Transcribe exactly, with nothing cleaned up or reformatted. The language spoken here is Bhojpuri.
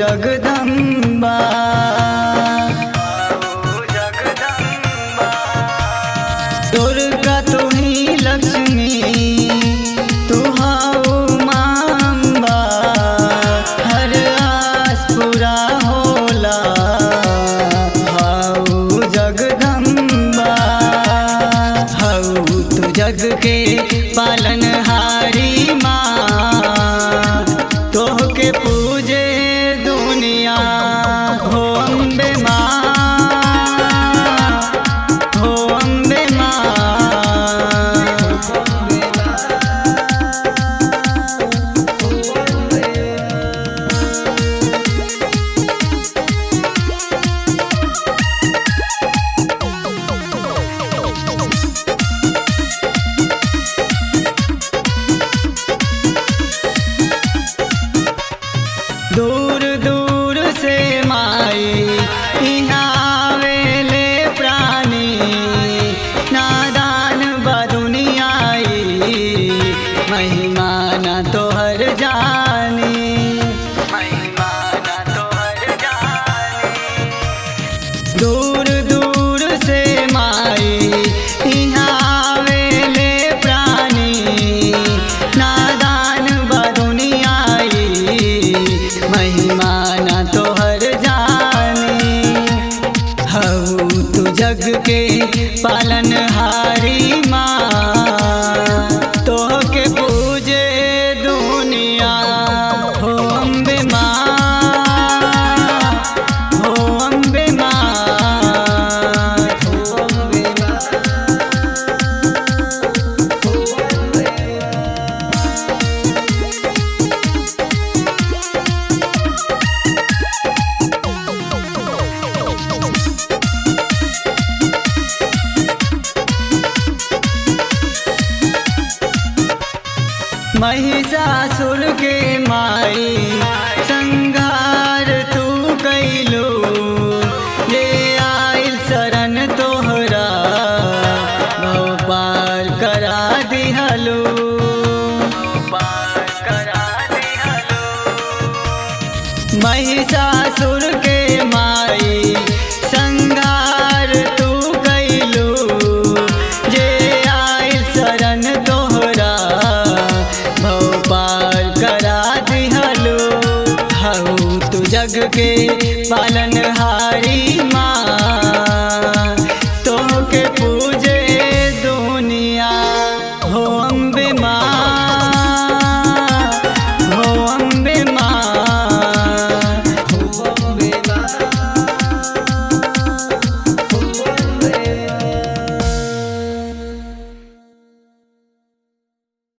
जगदम्बा दुर्गा तू ही लक्ष्मी तू हाउ मांबा हर आस पूरा होला हाउ जगदम्बा हाउ तू जग के पालनहारी माँ तोह के पूजे दुनिया हो अम्बे माँ हो अम्बे माँ। दूर दूर से माई यहाँ आवेले प्राणी नादान बदुनियाई महिमा न तोहर जानी महिमा न तोहर जानी। दूर दूर से माई यहाँ आवेले प्राणी नादान बदुनियाई महिमा न तोहर जानी हऊ तू जग के पालनहारी माँ तोह के पूजे दुनिया हो अम्बे माँ हो अम्बे माँ हो अम्बे माँ। महिषासुर के माई संघार तू कैलो ले आइल शरण तोहरा भव पार करा दिहलो पार करा दिहलो। महिषासुर के माई संघार तू कैलो जे आइल शरण तोहरा पार करा दिहलो हऊ तू जग के